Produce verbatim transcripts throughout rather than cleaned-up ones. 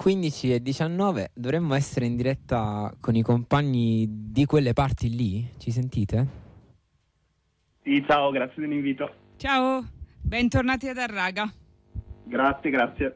quindici e diciannove dovremmo essere in diretta con i compagni di quelle parti lì. Ci sentite? Sì, ciao, grazie dell'invito. Ciao, bentornati ad Arraga. Grazie, grazie.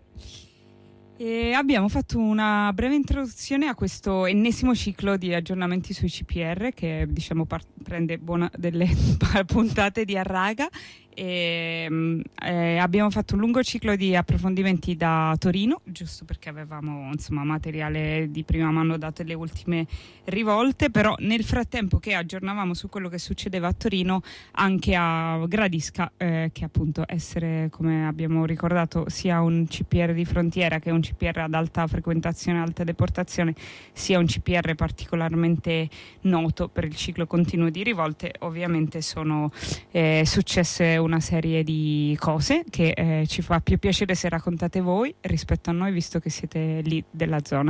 E abbiamo fatto una breve introduzione a questo ennesimo ciclo di aggiornamenti sui C P R che diciamo par- prende buona delle puntate di Arraga. E, eh, abbiamo fatto un lungo ciclo di approfondimenti da Torino, giusto perché avevamo insomma materiale di prima mano dato le ultime rivolte, però nel frattempo che aggiornavamo su quello che succedeva a Torino, anche a Gradisca, eh, che appunto essere, come abbiamo ricordato, sia un C P R di frontiera che un C P R ad alta frequentazione, alta deportazione, sia un C P R particolarmente noto per il ciclo continuo di rivolte. Ovviamente sono eh, successe una serie di cose che eh, ci fa più piacere se raccontate voi rispetto a noi, visto che siete lì della zona.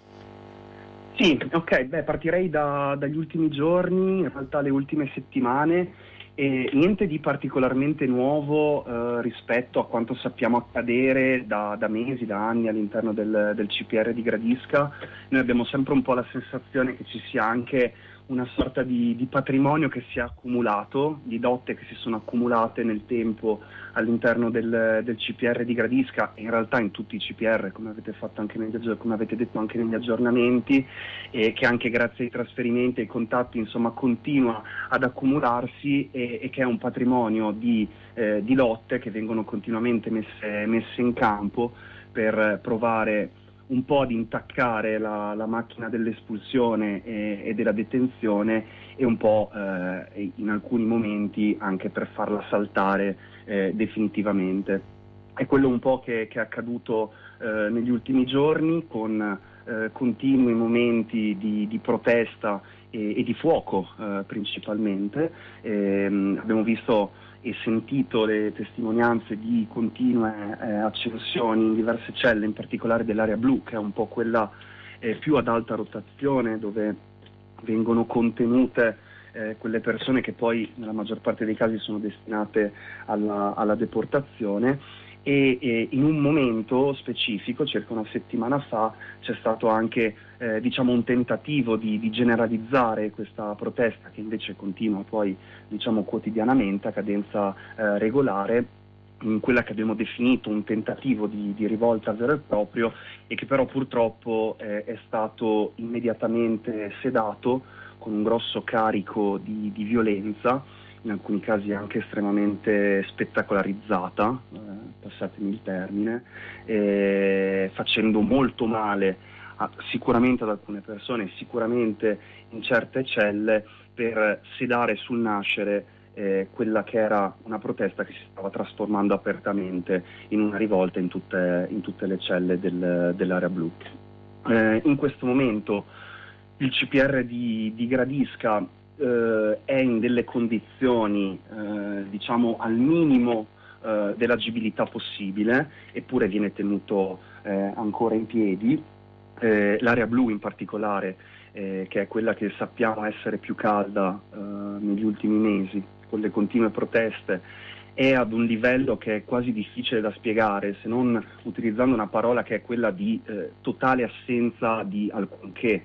Sì, ok, beh, partirei da, dagli ultimi giorni, in realtà le ultime settimane, e niente di particolarmente nuovo eh, rispetto a quanto sappiamo accadere da, da mesi, da anni all'interno del, del C P R di Gradisca. Noi abbiamo sempre un po' la sensazione che ci sia anche una sorta di, di patrimonio che si è accumulato, di dotte che si sono accumulate nel tempo all'interno del, del C P R di Gradisca, e in realtà in tutti i C P R, come avete fatto anche negli, come avete detto anche negli aggiornamenti, e che anche grazie ai trasferimenti e ai contatti insomma continua ad accumularsi, e, e che è un patrimonio di, eh, di lotte che vengono continuamente messe, messe in campo per provare un po' ad intaccare la, la macchina dell'espulsione e, e della detenzione, e un po' eh, in alcuni momenti anche per farla saltare eh, definitivamente. È quello un po' che, che è accaduto eh, negli ultimi giorni, con eh, continui momenti di, di protesta e, e di fuoco eh, principalmente. E, mh, abbiamo visto e sentito le testimonianze di continue eh, accensioni in diverse celle, in particolare dell'area blu, che è un po' quella eh, più ad alta rotazione, dove vengono contenute eh, quelle persone che poi nella maggior parte dei casi sono destinate alla, alla deportazione. E, e in un momento specifico, circa una settimana fa, c'è stato anche eh, diciamo un tentativo di, di generalizzare questa protesta, che invece continua poi diciamo quotidianamente a cadenza eh, regolare, in quella che abbiamo definito un tentativo di, di rivolta vero e proprio, e che però purtroppo eh, è stato immediatamente sedato con un grosso carico di, di violenza, in alcuni casi anche estremamente spettacolarizzata, eh, passatemi il termine, eh, facendo molto male a, sicuramente ad alcune persone, sicuramente in certe celle, per sedare sul nascere eh, quella che era una protesta che si stava trasformando apertamente in una rivolta in tutte, in tutte le celle del, dell'area blu. Eh, in questo momento il C P R di, di Gradisca Uh, è in delle condizioni uh, diciamo al minimo uh, dell'agibilità possibile, eppure viene tenuto uh, ancora in piedi. Uh, l'area blu in particolare, uh, che è quella che sappiamo essere più calda uh, negli ultimi mesi, con le continue proteste, è ad un livello che è quasi difficile da spiegare, se non utilizzando una parola che è quella di uh, totale assenza di alcunché.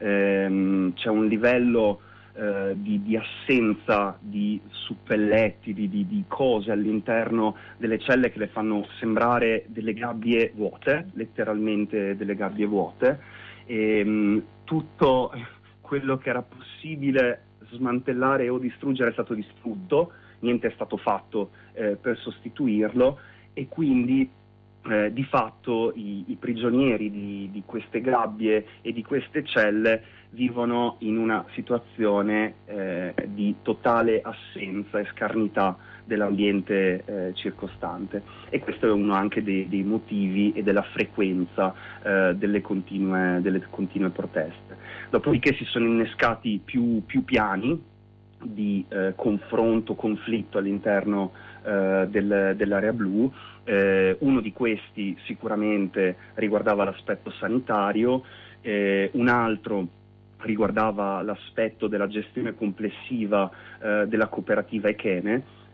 Uh, c'è un livello Uh, di, di assenza di suppelletti, di, di, di cose all'interno delle celle che le fanno sembrare delle gabbie vuote, letteralmente delle gabbie vuote, e um, tutto quello che era possibile smantellare o distruggere è stato distrutto, niente è stato fatto eh, per sostituirlo, e quindi eh, di fatto i, i prigionieri di, di queste gabbie e di queste celle vivono in una situazione eh, di totale assenza e scarnità dell'ambiente eh, circostante, e questo è uno anche dei, dei motivi e della frequenza eh, delle continue, delle continue proteste. Dopodiché si sono innescati più, più piani di eh, confronto, conflitto all'interno eh, del, dell'area blu. Eh, uno di questi sicuramente riguardava l'aspetto sanitario, eh, un altro riguardava l'aspetto della gestione complessiva eh, della cooperativa Echene,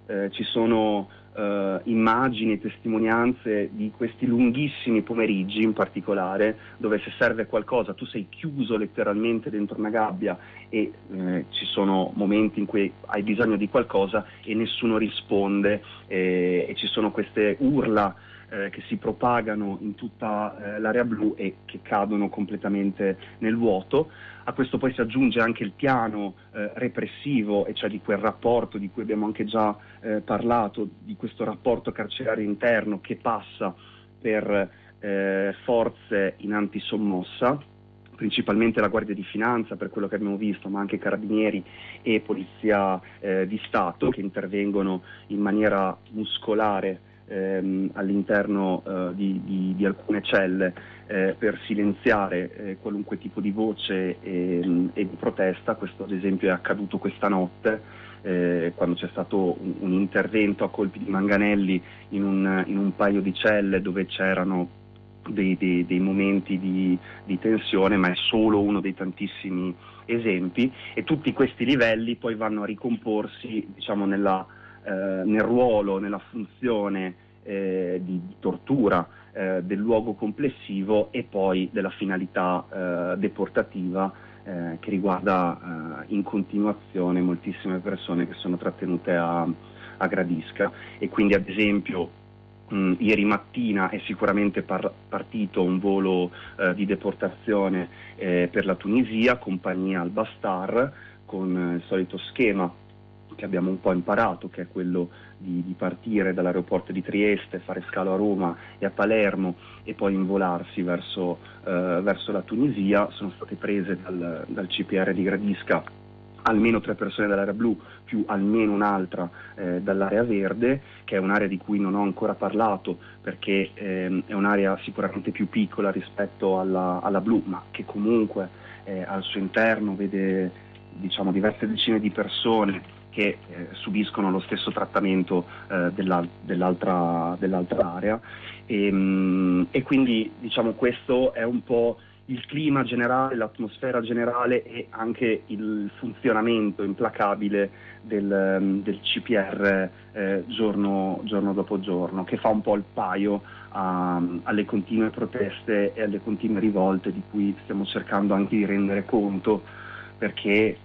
eh, ci sono eh, immagini e testimonianze di questi lunghissimi pomeriggi in particolare, dove se serve qualcosa tu sei chiuso letteralmente dentro una gabbia e eh, ci sono momenti in cui hai bisogno di qualcosa e nessuno risponde, eh, e ci sono queste urla eh, che si propagano in tutta eh, l'area blu e che cadono completamente nel vuoto. A questo poi si aggiunge anche il piano eh, repressivo, e cioè di quel rapporto di cui abbiamo anche già eh, parlato, di questo rapporto carcerario interno che passa per eh, forze in antisommossa, principalmente la Guardia di Finanza per quello che abbiamo visto, ma anche Carabinieri e Polizia eh, di Stato, che intervengono in maniera muscolare ehm, all'interno eh, di, di, di alcune celle eh, per silenziare eh, qualunque tipo di voce e, e di protesta. Questo ad esempio è accaduto questa notte, eh, quando c'è stato un, un intervento a colpi di manganelli in un, in un paio di celle dove c'erano Dei, dei, dei momenti di, di tensione, ma è solo uno dei tantissimi esempi, e tutti questi livelli poi vanno a ricomporsi, diciamo, nella, eh, nel ruolo, nella funzione eh, di, di tortura eh, del luogo complessivo e poi della finalità eh, deportativa eh, che riguarda eh, in continuazione moltissime persone che sono trattenute a, a Gradisca. E quindi ad esempio Mm, ieri mattina è sicuramente par- partito un volo eh, di deportazione eh, per la Tunisia, compagnia Al-Bastar, con eh, il solito schema che abbiamo un po' imparato, che è quello di, di partire dall'aeroporto di Trieste, fare scalo a Roma e a Palermo e poi involarsi verso, eh, verso la Tunisia. Sono state prese dal, dal C P R di Gradisca almeno tre persone dall'area blu, più almeno un'altra eh, dall'area verde, che è un'area di cui non ho ancora parlato, perché ehm, è un'area sicuramente più piccola rispetto alla, alla blu, ma che comunque eh, al suo interno vede, diciamo, diverse decine di persone che eh, subiscono lo stesso trattamento eh, della, dell'altra, dell'altra area. E, mh, e quindi, diciamo, questo è un po' il clima generale, l'atmosfera generale e anche il funzionamento implacabile del, del C P R eh, giorno, giorno dopo giorno, che fa un po' il paio a, alle continue proteste e alle continue rivolte di cui stiamo cercando anche di rendere conto, perché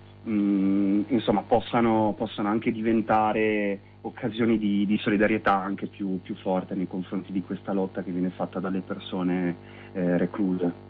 mh, insomma possano, possano anche diventare occasioni di, di solidarietà anche più, più forte nei confronti di questa lotta che viene fatta dalle persone eh, recluse.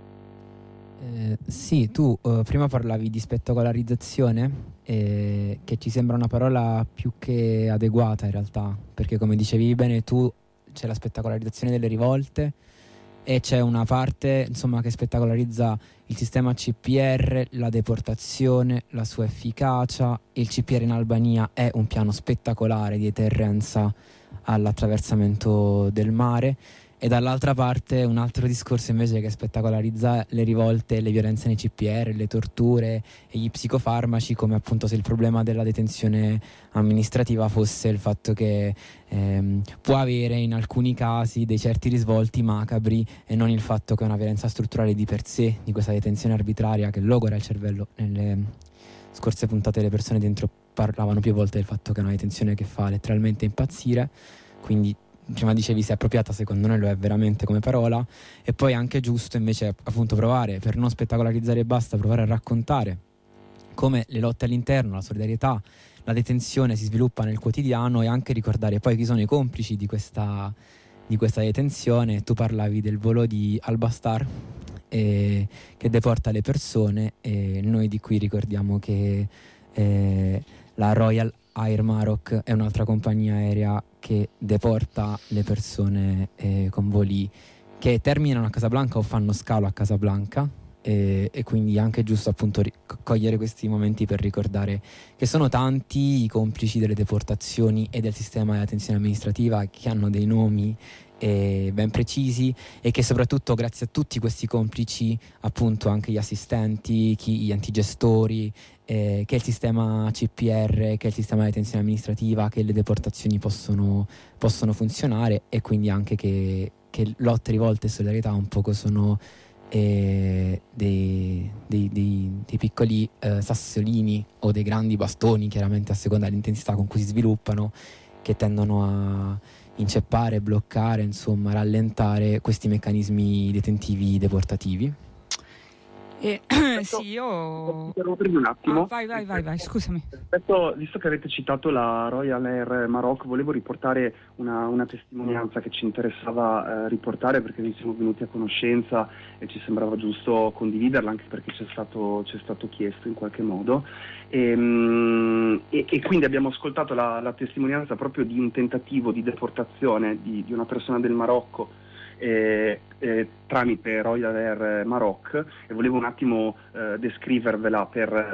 Eh, sì, tu eh, prima parlavi di spettacolarizzazione, eh, che ci sembra una parola più che adeguata in realtà, perché come dicevi bene tu, c'è la spettacolarizzazione delle rivolte e c'è una parte, insomma, che spettacolarizza il sistema C P R, la deportazione, la sua efficacia. Il C P R in Albania è un piano spettacolare di deterrenza all'attraversamento del mare. E dall'altra parte un altro discorso invece che spettacolarizza le rivolte e le violenze nei C P R, le torture e gli psicofarmaci, come appunto se il problema della detenzione amministrativa fosse il fatto che ehm, può avere in alcuni casi dei certi risvolti macabri e non il fatto che è una violenza strutturale di per sé, di questa detenzione arbitraria che logora il cervello. Nelle scorse puntate le persone dentro parlavano più volte del fatto che è una detenzione che fa letteralmente impazzire, quindi prima dicevi se è appropriata, secondo noi lo è veramente come parola. E poi è anche giusto invece appunto provare, per non spettacolarizzare e basta, provare a raccontare come le lotte all'interno, la solidarietà, la detenzione si sviluppa nel quotidiano, e anche ricordare poi chi sono i complici di questa, di questa detenzione. Tu parlavi del volo di Al-Bastar eh, che deporta le persone, e noi di qui ricordiamo che eh, la Royal Air Maroc è un'altra compagnia aerea che deporta le persone eh, con voli che terminano a Casablanca o fanno scalo a Casablanca, e, e quindi è anche giusto appunto ri- cogliere questi momenti per ricordare che sono tanti i complici delle deportazioni e del sistema di detenzione amministrativa, che hanno dei nomi eh, ben precisi, e che soprattutto grazie a tutti questi complici, appunto anche gli assistenti, chi, gli antigestori, eh, che il sistema C P R, che il sistema di detenzione amministrativa, che le deportazioni possono, possono funzionare, e quindi anche che, che lotte, rivolte e solidarietà un poco sono eh, dei, dei, dei, dei piccoli eh, sassolini o dei grandi bastoni, chiaramente a seconda dell'intensità con cui si sviluppano, che tendono a inceppare, bloccare, insomma rallentare questi meccanismi detentivi deportativi. Eh, sì, io... Interrompermi un attimo. Ah, vai, vai, vai, vai, scusami. Rispetto, visto che avete citato la Royal Air Maroc, volevo riportare una, una testimonianza che ci interessava eh, riportare, perché ne siamo venuti a conoscenza e ci sembrava giusto condividerla, anche perché c'è stato, c'è stato chiesto in qualche modo. E, e, e quindi abbiamo ascoltato la, la testimonianza proprio di un tentativo di deportazione di, di una persona del Marocco Eh, eh, tramite Royal Air Maroc, e volevo un attimo eh, descrivervela per,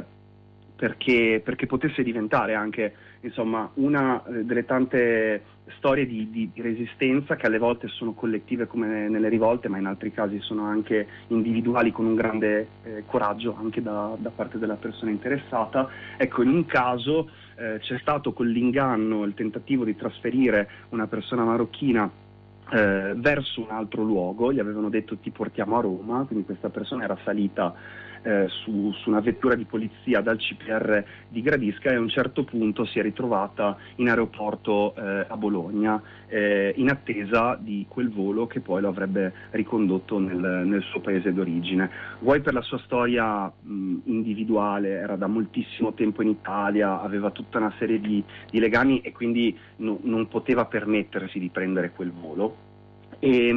perché, perché potesse diventare anche, insomma, una eh, delle tante storie di, di, di resistenza, che alle volte sono collettive come nelle rivolte, ma in altri casi sono anche individuali, con un grande eh, coraggio anche da, da parte della persona interessata. Ecco, in un caso eh, c'è stato con l'inganno il tentativo di trasferire una persona marocchina Eh, verso un altro luogo. Gli avevano detto ti portiamo a Roma, quindi questa persona era salita eh, su, su una vettura di polizia dal C P R di Gradisca, e a un certo punto si è ritrovata in aeroporto eh, a Bologna eh, in attesa di quel volo che poi lo avrebbe ricondotto nel, nel suo paese d'origine. Vuoi per la sua storia mh, individuale, era da moltissimo tempo in Italia, aveva tutta una serie di, di legami e quindi no, non poteva permettersi di prendere quel volo, e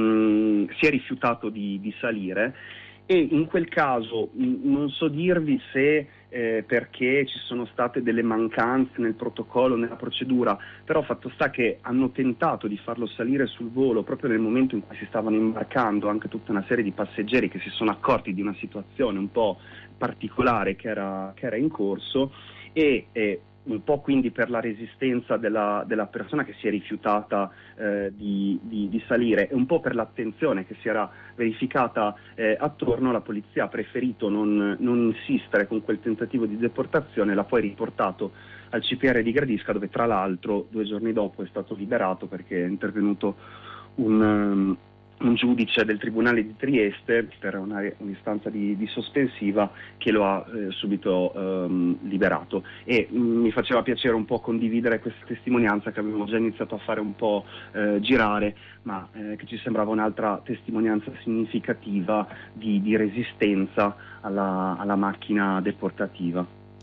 mh, si è rifiutato di, di salire. E in quel caso mh, non so dirvi se eh, perché ci sono state delle mancanze nel protocollo, nella procedura, però fatto sta che hanno tentato di farlo salire sul volo proprio nel momento in cui si stavano imbarcando anche tutta una serie di passeggeri che si sono accorti di una situazione un po' particolare che era, che era in corso, e eh, un po' quindi per la resistenza della, della persona che si è rifiutata eh, di, di, di salire, e un po' per l'attenzione che si era verificata eh, attorno, la polizia ha preferito non, non insistere con quel tentativo di deportazione, l'ha poi riportato al C P R di Gradisca, dove tra l'altro due giorni dopo è stato liberato, perché è intervenuto un... Um, un giudice del Tribunale di Trieste per una, un'istanza di, di sospensiva, che lo ha eh, subito ehm, liberato. E mh, mi faceva piacere un po' condividere questa testimonianza, che avevo già iniziato a fare un po' eh, girare, ma eh, che ci sembrava un'altra testimonianza significativa di, di resistenza alla, alla macchina deportativa.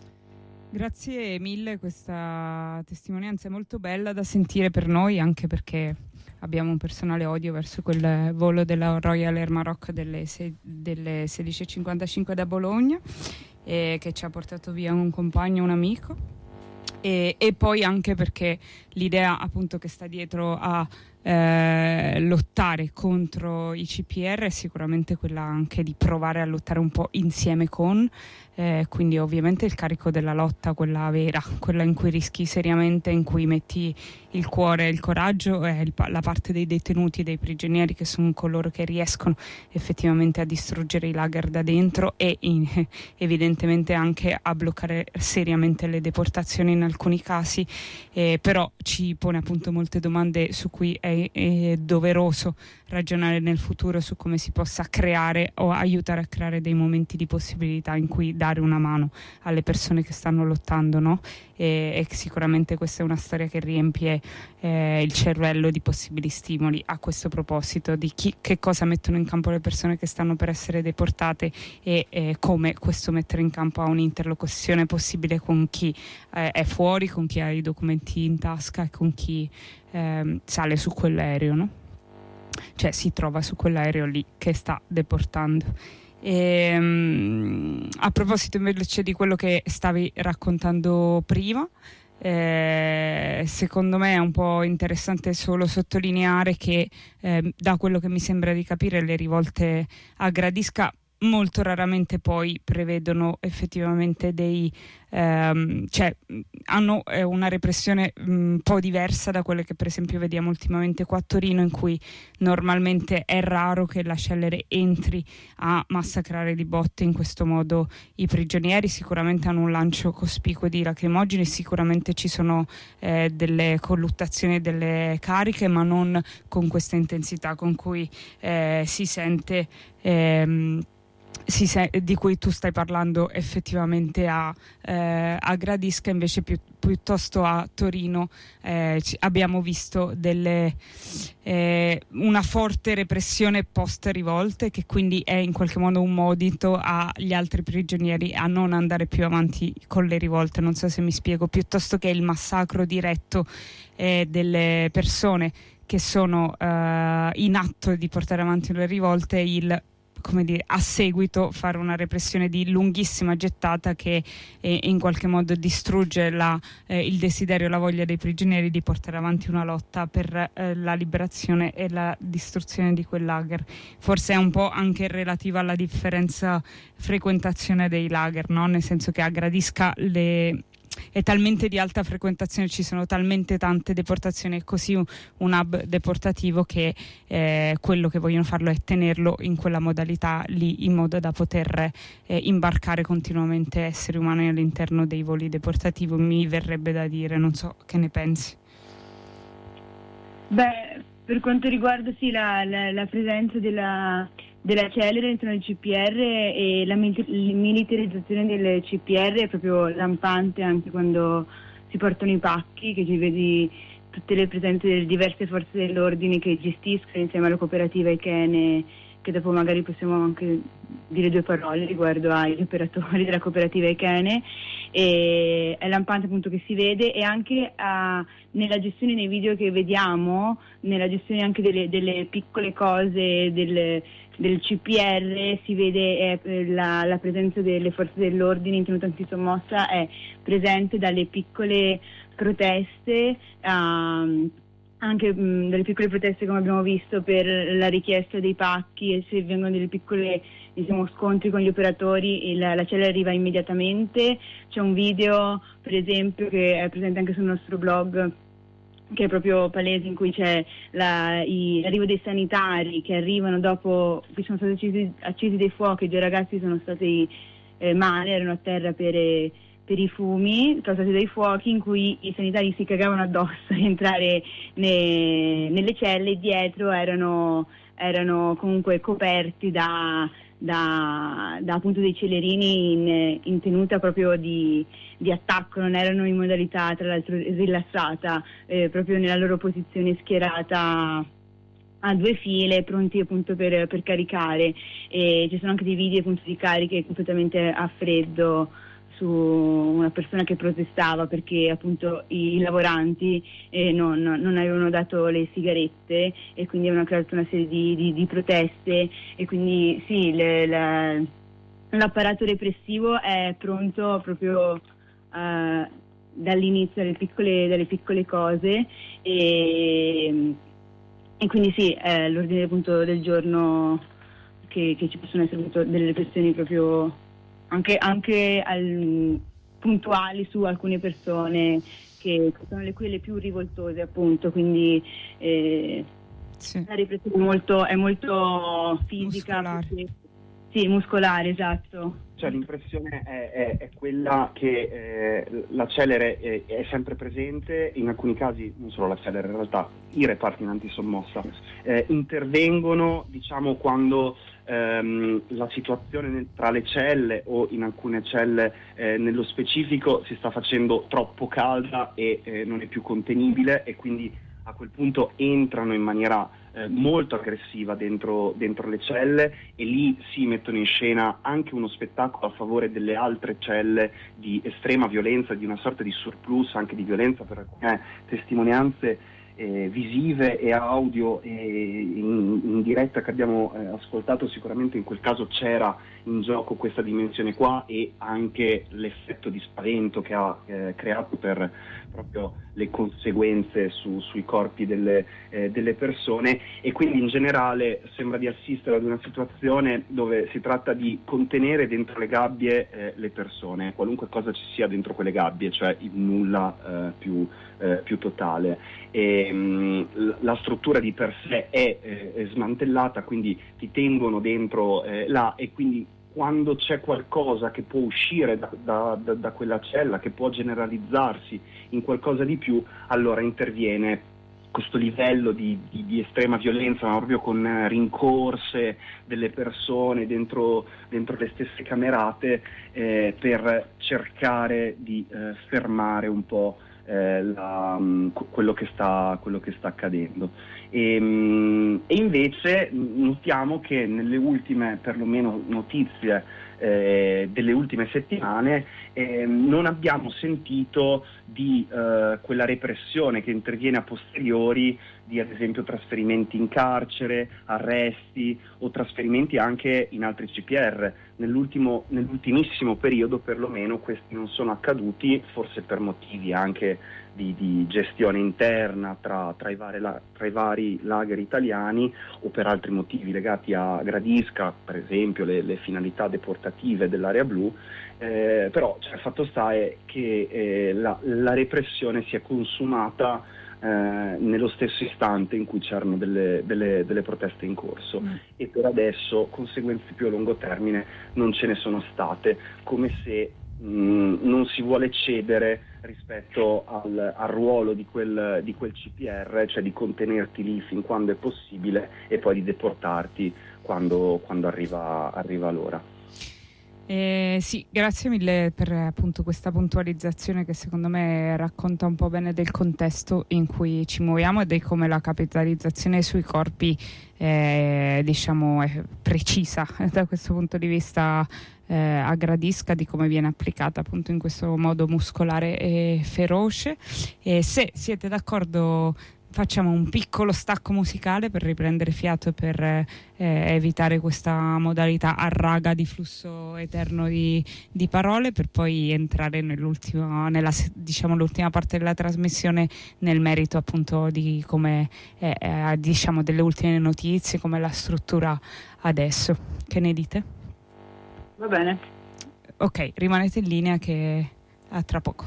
Grazie mille, questa testimonianza è molto bella da sentire per noi, anche perché abbiamo un personale odio verso quel volo della Royal Air Maroc delle, se- delle sedici e cinquantacinque da Bologna, e che ci ha portato via un compagno, un amico, e, e poi anche perché l'idea appunto che sta dietro a eh, lottare contro i C P R è sicuramente quella anche di provare a lottare un po' insieme con, eh, quindi ovviamente il carico della lotta, quella vera, quella in cui rischi seriamente, in cui metti il cuore e il coraggio, è il, la parte dei detenuti e dei prigionieri, che sono coloro che riescono effettivamente a distruggere i lager da dentro e in, evidentemente anche a bloccare seriamente le deportazioni in alcuni casi, eh, però ci pone appunto molte domande su cui è, è doveroso ragionare nel futuro, su come si possa creare o aiutare a creare dei momenti di possibilità in cui dare una mano alle persone che stanno lottando, no? E, e sicuramente questa è una storia che riempie eh, il cervello di possibili stimoli a questo proposito, di chi, che cosa mettono in campo le persone che stanno per essere deportate, e eh, come questo mettere in campo ha un'interlocuzione possibile con chi eh, è fuori, con chi ha i documenti in tasca e con chi eh, sale su quell'aereo, no? Cioè si trova su quell'aereo lì che sta deportando. E, um, a proposito invece di quello che stavi raccontando prima, eh, secondo me è un po' interessante solo sottolineare che eh, da quello che mi sembra di capire, le rivolte a Gradisca molto raramente poi prevedono effettivamente dei ehm, cioè hanno eh, una repressione un po' diversa da quelle che per esempio vediamo ultimamente qua a Torino, in cui normalmente è raro che la Sceller entri a massacrare di botte in questo modo i prigionieri. Sicuramente hanno un lancio cospicuo di lacrimogeni, sicuramente ci sono eh, delle colluttazioni, delle cariche, ma non con questa intensità con cui eh, si sente ehm, sì, se, di cui tu stai parlando effettivamente a, eh, a Gradisca, invece più, piuttosto a Torino eh, ci, abbiamo visto delle, eh, una forte repressione post rivolte, che quindi è in qualche modo un monito agli altri prigionieri a non andare più avanti con le rivolte, non so se mi spiego, piuttosto che il massacro diretto eh, delle persone che sono eh, in atto di portare avanti le rivolte, il come dire, a seguito fare una repressione di lunghissima gettata che eh, in qualche modo distrugge la, eh, il desiderio e la voglia dei prigionieri di portare avanti una lotta per eh, la liberazione e la distruzione di quel lager. Forse è un po' anche relativa alla differenza frequentazione dei lager, no? Nel senso che a Gradisca le è talmente di alta frequentazione, ci sono talmente tante deportazioni, è così un, un hub deportativo che eh, quello che vogliono farlo è tenerlo in quella modalità lì, in modo da poter eh, imbarcare continuamente esseri umani all'interno dei voli deportativi, mi verrebbe da dire, non so che ne pensi. Beh, per quanto riguarda sì, la, la, la presenza della della Celere all'interno del C P R e la militarizzazione del C P R è proprio lampante, anche quando si portano i pacchi, che ci vedi tutte le presenze delle diverse forze dell'ordine che gestiscono insieme alla cooperativa Echene, che dopo magari possiamo anche dire due parole riguardo agli operatori della cooperativa Echene. E è lampante appunto che si vede, e anche uh, nella gestione nei video che vediamo, nella gestione anche delle, delle piccole cose del, del C P R si vede eh, la, la presenza delle forze dell'ordine in tenuta antisommossa è presente, dalle piccole proteste uh, anche mh, delle piccole proteste come abbiamo visto per la richiesta dei pacchi, e se vengono delle piccole diciamo scontri con gli operatori la, la cella arriva immediatamente. C'è un video per esempio che è presente anche sul nostro blog, che è proprio palese, in cui c'è la, i, l'arrivo dei sanitari che arrivano dopo che sono stati accesi, accesi dei fuochi, due ragazzi sono stati eh, male, erano a terra per, eh, per i fumi causati dai fuochi, in cui i sanitari si cagavano addosso a entrare ne, nelle celle, e dietro erano, erano comunque coperti da, da, da appunto dei celerini in, in tenuta proprio di, di attacco, non erano in modalità tra l'altro rilassata, eh, proprio nella loro posizione schierata a due file, pronti appunto per, per caricare. E ci sono anche dei video appunto di cariche completamente a freddo su una persona che protestava perché appunto i, i lavoranti eh, non, non avevano dato le sigarette, e quindi avevano creato una serie di, di, di proteste, e quindi sì, le, la, l'apparato repressivo è pronto proprio uh, dall'inizio, dalle piccole, dalle piccole cose, e, e quindi sì, è l'ordine appunto del giorno che, che ci possono essere appunto delle repressioni proprio anche, anche al, puntuali su alcune persone che, che sono le quelle più rivoltose appunto, quindi eh, sì. La repressione è molto, è molto fisica, muscolare. Perché, sì, muscolare, esatto. Cioè l'impressione è, è, è quella che eh, la Celere è, è sempre presente, in alcuni casi non solo la Celere, in realtà i reparti in antisommossa eh, intervengono diciamo quando ehm, la situazione nel, tra le celle o in alcune celle eh, nello specifico si sta facendo troppo calda e eh, non è più contenibile, e quindi a quel punto entrano in maniera eh, molto aggressiva dentro, dentro le celle, e lì si mettono in scena anche uno spettacolo a favore delle altre celle di estrema violenza, di una sorta di surplus anche di violenza, per alcune testimonianze eh, visive e audio e in, in diretta che abbiamo eh, ascoltato. Sicuramente in quel caso c'era in gioco questa dimensione qua, e anche l'effetto di spavento che ha eh, creato per proprio le conseguenze su, sui corpi delle, eh, delle persone, e quindi in generale sembra di assistere ad una situazione dove si tratta di contenere dentro le gabbie eh, le persone, qualunque cosa ci sia dentro quelle gabbie, cioè il nulla eh, più, eh, più totale. E, mh, la struttura di per sé è, eh, è smantellata, quindi ti tengono dentro eh, là, e quindi quando c'è qualcosa che può uscire da, da, da, da quella cella, che può generalizzarsi in qualcosa di più, allora interviene questo livello di, di, di estrema violenza, ma proprio con eh, rincorse delle persone dentro, dentro le stesse camerate eh, per cercare di eh, fermare un po' eh, la, mh, quello che sta, quello che sta accadendo. E, mh, e invece notiamo che nelle ultime, perlomeno, notizie Eh, delle ultime settimane eh, non abbiamo sentito di eh, quella repressione che interviene a posteriori di, ad esempio, trasferimenti in carcere, arresti o trasferimenti anche in altri C P R. Nell'ultimo, nell'ultimissimo periodo perlomeno questi non sono accaduti, forse per motivi anche di, di gestione interna tra, tra, i vari, tra i vari lager italiani o per altri motivi legati a Gradisca, per esempio le, le finalità deportative dell'area blu, eh, però cioè, il fatto sta è che eh, la, la repressione si è consumata eh, nello stesso istante in cui c'erano delle, delle, delle proteste in corso mm. e per adesso conseguenze più a lungo termine non ce ne sono state, come se mh, non si vuole cedere rispetto al, al ruolo di quel, di quel C P R, cioè di contenerti lì fin quando è possibile e poi di deportarti quando, quando arriva, arriva l'ora. Eh, sì, grazie mille per appunto questa puntualizzazione che secondo me racconta un po' bene del contesto in cui ci muoviamo e di come la capitalizzazione sui corpi eh, diciamo è precisa da questo punto di vista eh, aggradisca, di come viene applicata appunto in questo modo muscolare e feroce. E se siete d'accordo facciamo un piccolo stacco musicale per riprendere fiato e per eh, evitare questa modalità a raga di flusso eterno di, di parole, per poi entrare nell'ultima, nella, diciamo, l'ultima parte della trasmissione nel merito appunto di come eh, eh, diciamo delle ultime notizie, come la struttura adesso. Che ne dite? Va bene. Ok, rimanete in linea che a tra poco.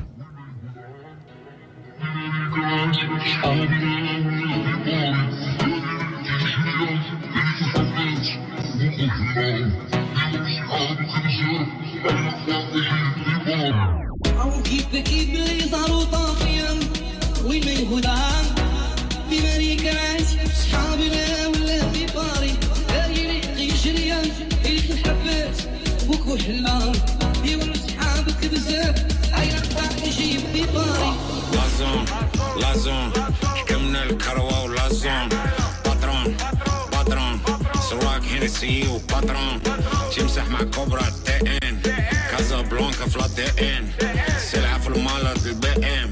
لازم لازم حكمنا الكروة ولازم باترون باترون سواق هينسي وباترون تمسح مع كوبرا تي ان كازا بلانكا فلا دي ان سلعة في المالر البي ام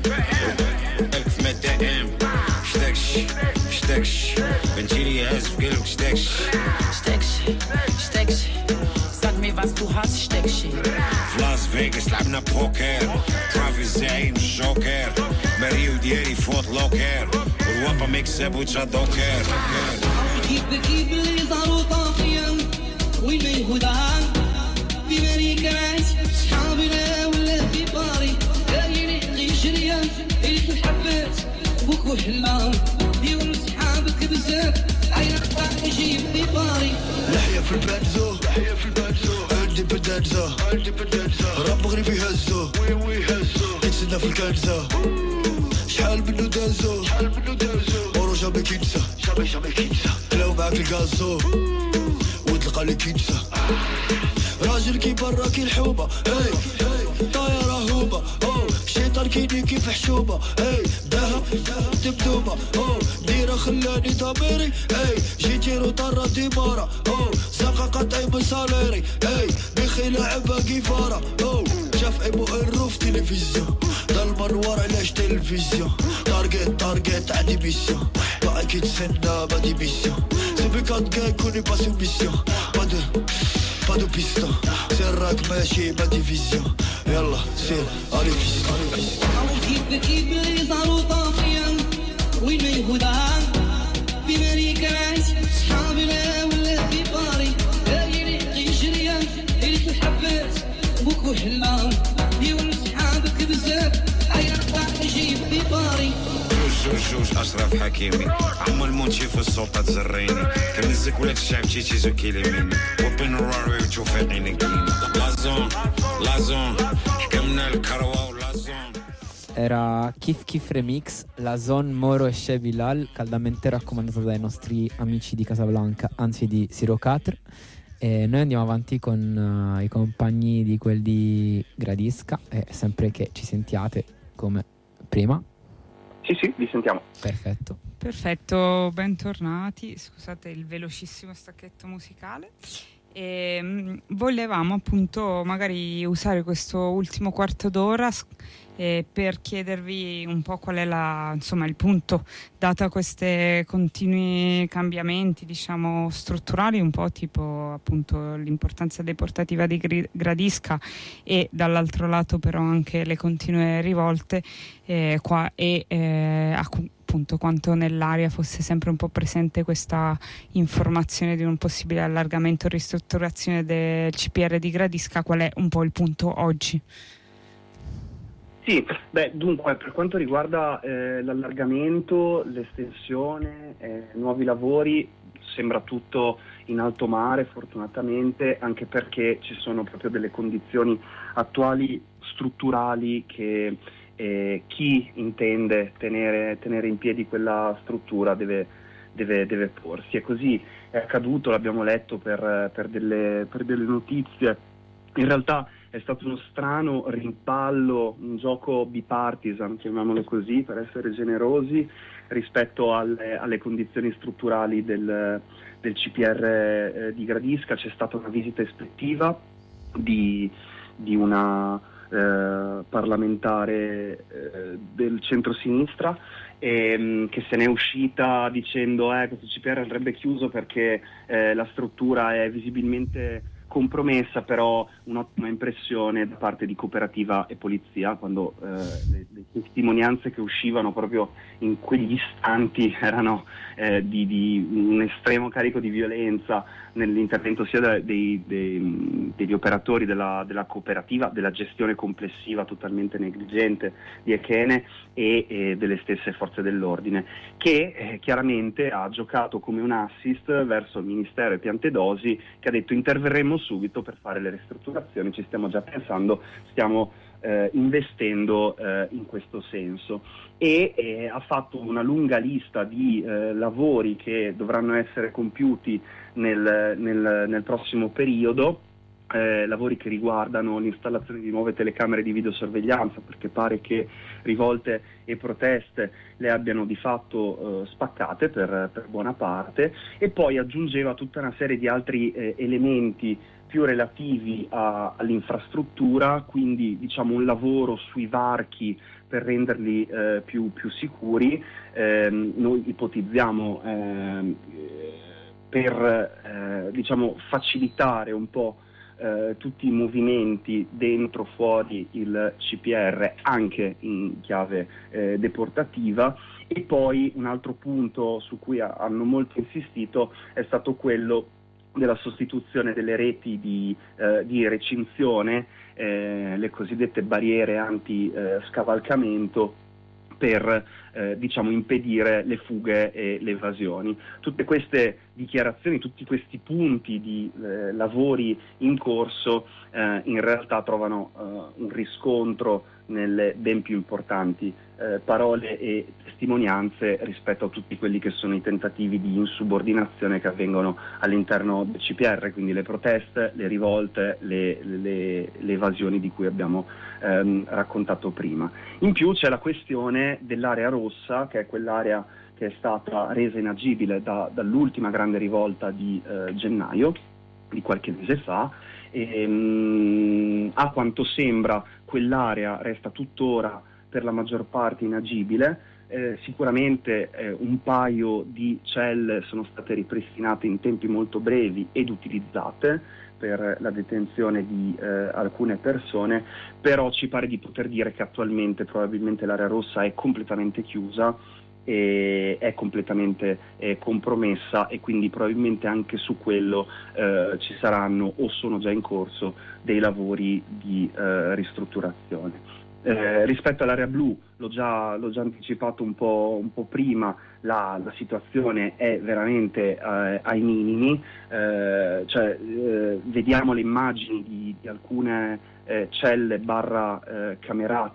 الف ميتين ام شتكش شتكش بنجيلي هاز في قلبك شتكش شتكش شتكش sag mir was du hast Steckchen في لاس فيغاس لعبنا بوكر ترافي زي مش جوكر مريو ديالي فوت لوكر والوابا ميكسب وجا دوكر كيف كيف اللي صاروا طافيا وين ما يهودان في مريكاش صحابنا ولا في باري قالي لي جريان اللي حبيت بوك وحلام ديروا صحابك بزاف عينك طاح يجيب في باري لحية في البنزو لحية في البنزو عندي بدنزة عندي بدنزة رب غريبي هزو وي وي هزو نكسنا في الكنزة شحال منو دازو شحال منو دازو ورو جامي كينسا جامي جامي كينسا لو معاك الكازو وتلقى لي كينسا راجل كي برا كي الحوبة هاي طايرة هوبة أوه الشيطان كيني كيف حشوبة هاي دهب دبدوبة أوه ديرة خلاني ضميري هاي جيتي روطارة ديمارة أوه زقا قطعي بصاليري هاي بخي لعبة كيفارة أوه شاف ابو الروف تلفزيون ضل منور علاش تلفزيون تارجت تارجت عندي ميسيون باقي كيتسنى بدي ميسيون سبي كان كاي كوني با سوميسيون بادو بادو بيستون سراك ماشي با ديفيزيون يلا سير علي فيس علي فيس كيف كيف اللي صاروا طافيا وين ما يهودان في مريكاش صحابنا ولا في باري قالي لي جريان اللي حبيت بوك وحلام ديروا صحابك بزاف عينك طاح يجيب في باري جوج جوج اشرف حكيمي عم المونتي في السلطه تزريني كنزك ولاد الشعب تيجي زو كيليميني وبين الراوي وتشوف عينك لازم لازم حكمنا الكروه ولازم era Kif Kif Remix, la Zone Moro e Shea Bilal, caldamente raccomandata dai nostri amici di Casablanca, anzi di Sirocatr. E noi andiamo avanti con uh, i compagni di quel di Gradisca, e sempre che ci sentiate come prima. Sì, sì, vi sentiamo. Perfetto. Perfetto, bentornati. Scusate il velocissimo stacchetto musicale. E, mh, volevamo appunto magari usare questo ultimo quarto d'ora eh, per chiedervi un po' qual è la, insomma, il punto, data questi continui cambiamenti, diciamo, strutturali, un po' tipo appunto l'importanza deportativa di Gradisca e dall'altro lato però anche le continue rivolte eh, qua e eh, appunto quanto nell'aria fosse sempre un po' presente questa informazione di un possibile allargamento o ristrutturazione del C P R di Gradisca. Qual è un po' il punto oggi? Sì, beh, dunque, per quanto riguarda eh, l'allargamento, l'estensione, eh, nuovi lavori, sembra tutto in alto mare, fortunatamente, anche perché ci sono proprio delle condizioni attuali strutturali che eh, chi intende tenere, tenere in piedi quella struttura deve, deve, deve porsi. E così è accaduto, l'abbiamo letto per, per, delle, per delle notizie. In realtà è stato uno strano rimpallo, un gioco bipartisan, chiamiamolo così, per essere generosi, rispetto alle, alle condizioni strutturali del, del C P R eh, di Gradisca. C'è stata una visita ispettiva di, di una eh, parlamentare eh, del centro-sinistra e, mh, che se n'è uscita dicendo eh, questo C P R andrebbe chiuso perché eh, la struttura è visibilmente compromessa, però un'ottima impressione da parte di cooperativa e polizia, quando eh, le, le testimonianze che uscivano proprio in quegli istanti erano eh, di, di un estremo carico di violenza nell'intervento sia da, dei, dei, degli operatori della, della cooperativa, della gestione complessiva totalmente negligente di Echene e, e delle stesse forze dell'ordine, che eh, chiaramente ha giocato come un assist verso il Ministero e Piantedosi, che ha detto interverremo subito per fare le ristrutturazioni, ci stiamo già pensando, stiamo eh, investendo eh, in questo senso, e eh, ha fatto una lunga lista di eh, lavori che dovranno essere compiuti nel, nel, nel prossimo periodo, eh, lavori che riguardano l'installazione di nuove telecamere di videosorveglianza, perché pare che rivolte e proteste le abbiano di fatto eh, spaccate per, per buona parte, e poi aggiungeva tutta una serie di altri eh, elementi più relativi a, all'infrastruttura, quindi diciamo un lavoro sui varchi per renderli eh, più, più sicuri. Eh, noi ipotizziamo eh, per eh, diciamo facilitare un po' eh, tutti i movimenti dentro fuori il C P R anche in chiave eh, deportativa. E poi un altro punto su cui ha, hanno molto insistito è stato quello della sostituzione delle reti di, eh, di recinzione, eh, le cosiddette barriere anti-scavalcamento, per eh, diciamo impedire le fughe e le evasioni. Tutte queste dichiarazioni, tutti questi punti di eh, lavori in corso eh, in realtà trovano eh, un riscontro nelle ben più importanti eh, parole e testimonianze rispetto a tutti quelli che sono i tentativi di insubordinazione che avvengono all'interno del C P R, quindi le proteste, le rivolte, le, le, le evasioni di cui abbiamo ehm, raccontato prima. In più c'è la questione dell'area rossa, che è quell'area che è stata resa inagibile da, dall'ultima grande rivolta di eh, gennaio, di qualche mese fa, e, mh, a quanto sembra quell'area resta tuttora per la maggior parte inagibile. Eh, sicuramente eh, un paio di celle sono state ripristinate in tempi molto brevi ed utilizzate per la detenzione di eh, alcune persone, però ci pare di poter dire che attualmente probabilmente l'area rossa è completamente chiusa e è completamente eh, compromessa, e quindi probabilmente anche su quello eh, ci saranno o sono già in corso dei lavori di eh, ristrutturazione. Eh, rispetto all'area blu, l'ho già, l'ho già anticipato un po', un po' prima, la, la situazione è veramente eh, ai minimi, eh, cioè, eh, vediamo le immagini di, di alcune eh, celle barra eh, camerate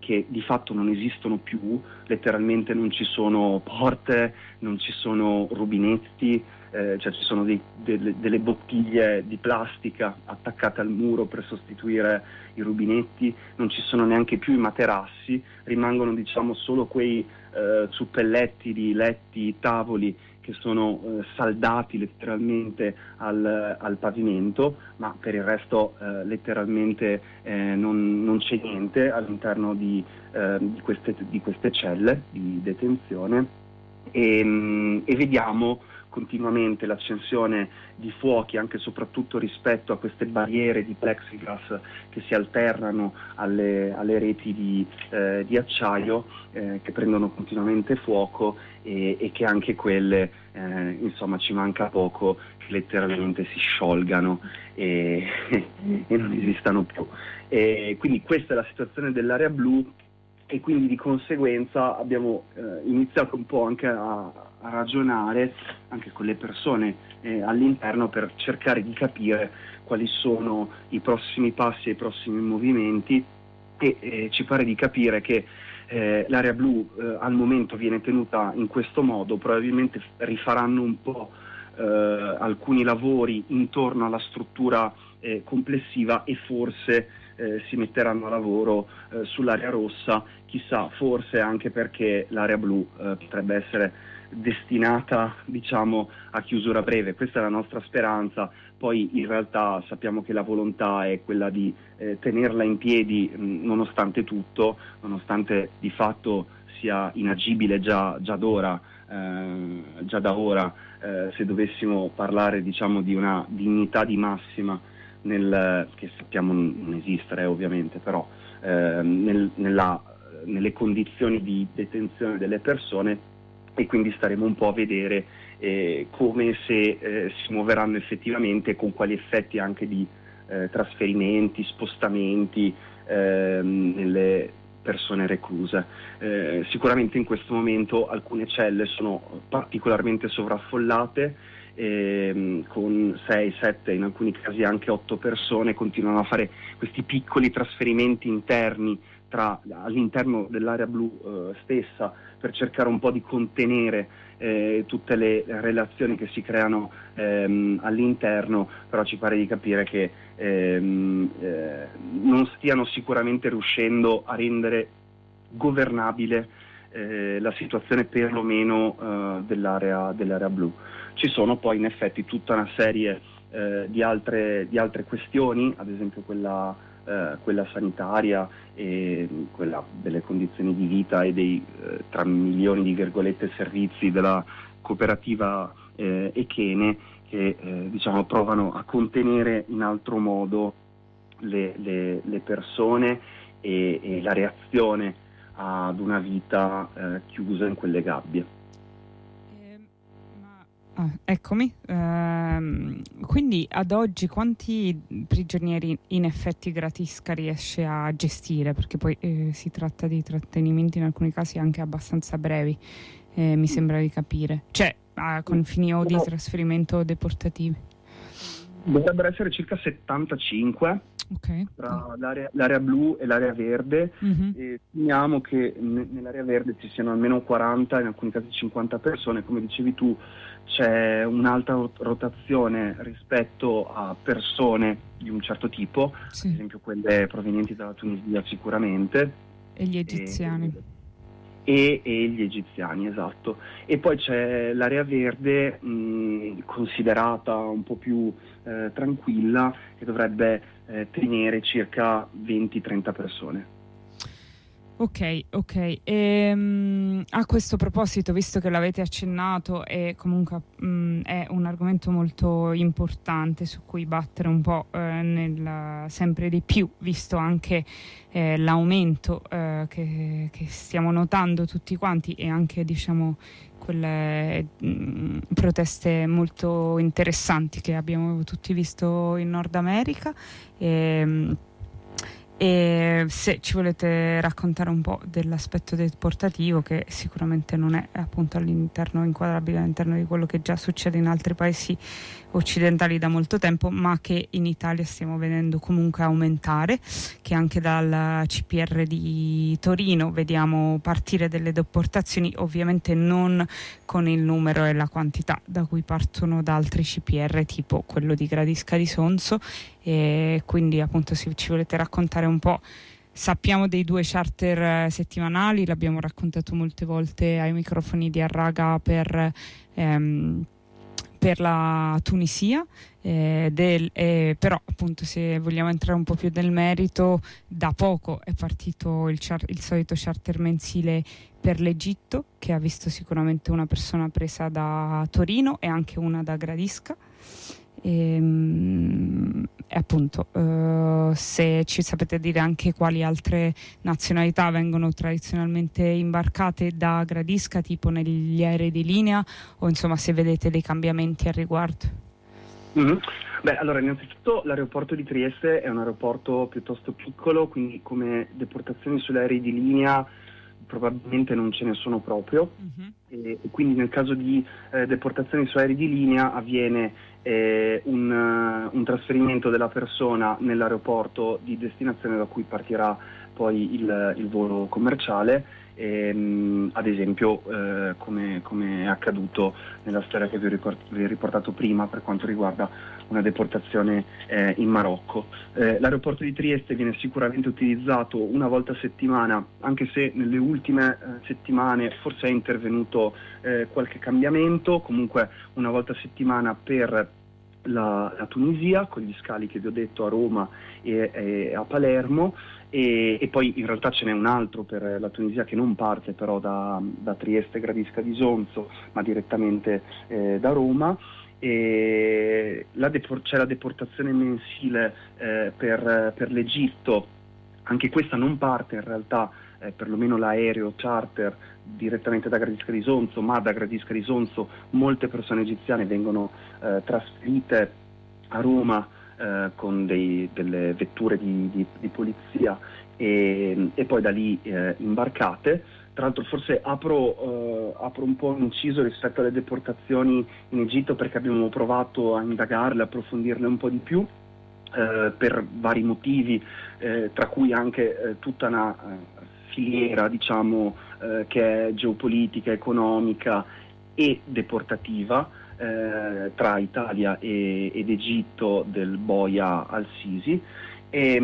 che di fatto non esistono più, letteralmente non ci sono porte, non ci sono rubinetti, eh, cioè ci sono dei, delle, delle bottiglie di plastica attaccate al muro per sostituire i rubinetti, non ci sono neanche più i materassi, rimangono diciamo solo quei eh, suppelletti di letti, tavoli che sono eh, saldati letteralmente al, al pavimento, ma per il resto eh, letteralmente eh, non, non c'è niente all'interno di, eh, di, queste, di queste celle di detenzione e, e vediamo continuamente l'accensione di fuochi anche e soprattutto rispetto a queste barriere di plexiglass che si alternano alle, alle reti di, eh, di acciaio eh, che prendono continuamente fuoco e, e che anche quelle eh, insomma ci manca poco che letteralmente si sciolgano e, e non esistano più. E quindi questa è la situazione dell'area blu e quindi di conseguenza abbiamo eh, iniziato un po' anche a, a ragionare anche con le persone eh, all'interno per cercare di capire quali sono i prossimi passi e i prossimi movimenti e eh, ci pare di capire che eh, l'area blu eh, al momento viene tenuta in questo modo, probabilmente rifaranno un po' eh, alcuni lavori intorno alla struttura eh, complessiva e forse Eh, si metteranno a lavoro eh, sull'area rossa, chissà, forse anche perché l'area blu eh, potrebbe essere destinata diciamo a chiusura breve. Questa è la nostra speranza, poi in realtà sappiamo che la volontà è quella di eh, tenerla in piedi mh, nonostante tutto, nonostante di fatto sia inagibile già, già d'ora, eh, già da ora eh, se dovessimo parlare diciamo di una dignità di massima nel, che sappiamo non esistere ovviamente, però eh, nel, nella, nelle condizioni di detenzione delle persone, e quindi staremo un po' a vedere eh, come se eh, si muoveranno effettivamente, con quali effetti anche di eh, trasferimenti, spostamenti eh, nelle persone recluse. Eh, sicuramente in questo momento alcune celle sono particolarmente sovraffollate, Eh, con sei, sette, in alcuni casi anche otto persone, continuano a fare questi piccoli trasferimenti interni tra, all'interno dell'area blu eh, stessa, per cercare un po' di contenere eh, tutte le relazioni che si creano ehm, all'interno, però ci pare di capire che ehm, eh, non stiano sicuramente riuscendo a rendere governabile eh, la situazione perlomeno eh, dell'area, dell'area blu. Ci sono poi in effetti tutta una serie eh, di, altre, di altre questioni, ad esempio quella, eh, quella sanitaria e quella delle condizioni di vita e dei eh, tra milioni di virgolette servizi della cooperativa eh, Echene che eh, diciamo provano a contenere in altro modo le, le, le persone e, e la reazione ad una vita eh, chiusa in quelle gabbie. Ah, eccomi, ehm, quindi ad oggi quanti prigionieri in effetti Gratisca riesce a gestire? Perché poi eh, si tratta di trattenimenti in alcuni casi anche abbastanza brevi, eh, mi sembra di capire, cioè ah, con fini o di trasferimento o deportativi. Dovrebbero essere circa settantacinque okay. tra l'area, l'area blu e l'area verde, mm-hmm. e stimiamo che n- nell'area verde ci siano almeno quaranta, in alcuni casi cinquanta persone. Come dicevi tu, c'è un'alta rotazione rispetto a persone di un certo tipo, sì. ad esempio quelle provenienti dalla Tunisia sicuramente. E gli egiziani. E, e gli egiziani, esatto. E poi c'è l'area verde mh, considerata un po' più eh, tranquilla, che dovrebbe eh, tenere circa venti trenta persone. Ok, ok. Ehm, a questo proposito, visto che l'avete accennato, e comunque mh, è un argomento molto importante su cui battere un po' eh, nel, sempre di più, visto anche eh, l'aumento eh, che, che stiamo notando tutti quanti, e anche diciamo quelle mh, proteste molto interessanti che abbiamo tutti visto in Nord America. E, E se ci volete raccontare un po' dell'aspetto deportativo, che sicuramente non è appunto all'interno, inquadrabile all'interno di quello che già succede in altri paesi occidentali da molto tempo, ma che in Italia stiamo vedendo comunque aumentare, che anche dal C P R di Torino vediamo partire delle deportazioni, ovviamente non con il numero e la quantità da cui partono da altri C P R tipo quello di Gradisca di Sonzo. E quindi appunto, se ci volete raccontare un po', sappiamo dei due charter settimanali, l'abbiamo raccontato molte volte ai microfoni di Arraga per, ehm, per la Tunisia, eh, del, eh, però appunto, se vogliamo entrare un po' più nel merito, da poco è partito il, char- il solito charter mensile per l'Egitto, che ha visto sicuramente una persona presa da Torino e anche una da Gradisca. E, e appunto, uh, se ci sapete dire anche quali altre nazionalità vengono tradizionalmente imbarcate da Gradisca, tipo negli aerei di linea, o insomma se vedete dei cambiamenti al riguardo. Mm-hmm. Beh, allora, innanzitutto l'aeroporto di Trieste è un aeroporto piuttosto piccolo, quindi come deportazioni sugli aerei di linea probabilmente non ce ne sono proprio. Mm-hmm. e, e quindi nel caso di eh, deportazioni su aerei di linea avviene eh, un, uh, un trasferimento della persona nell'aeroporto di destinazione da cui partirà poi il, il volo commerciale, ehm, ad esempio eh, come, come è accaduto nella storia che vi ho, riport- vi ho riportato prima per quanto riguarda una deportazione eh, in Marocco. Eh, l'aeroporto di Trieste viene sicuramente utilizzato una volta a settimana, anche se nelle ultime eh, settimane forse è intervenuto eh, qualche cambiamento, comunque una volta a settimana per la, la Tunisia, con gli scali che vi ho detto a Roma e, e a Palermo, e, e poi in realtà ce n'è un altro per la Tunisia che non parte però da, da Trieste Gradisca di Sonzo, ma direttamente eh, da Roma. E la depor- c'è la deportazione mensile eh, per, per l'Egitto, anche questa non parte in realtà, eh, perlomeno l'aereo charter, direttamente da Gradisca di Sonzo, ma da Gradisca di Sonzo molte persone egiziane vengono eh, trasferite a Roma eh, con dei, delle vetture di, di, di polizia e, e poi da lì eh, imbarcate. Tra l'altro forse apro, eh, apro un po' un inciso rispetto alle deportazioni in Egitto, perché abbiamo provato a indagarle, a approfondirle un po' di più eh, per vari motivi, eh, tra cui anche eh, tutta una eh, filiera, diciamo, eh, che è geopolitica, economica e deportativa eh, tra Italia e, ed Egitto, del boia al-Sisi. E,